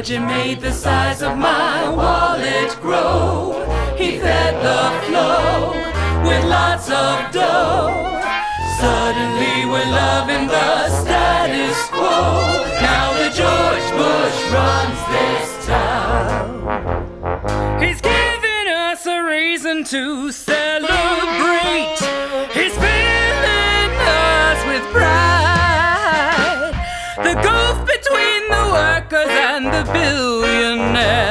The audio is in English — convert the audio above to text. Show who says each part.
Speaker 1: Jim made the size of my wallet grow. He fed the flow with lots of dough. Suddenly we're loving the status quo. Now the George Bush runs this town. He's giving us a reason to celebrate. He's filling us with pride. The gulf between the workers and the billionaires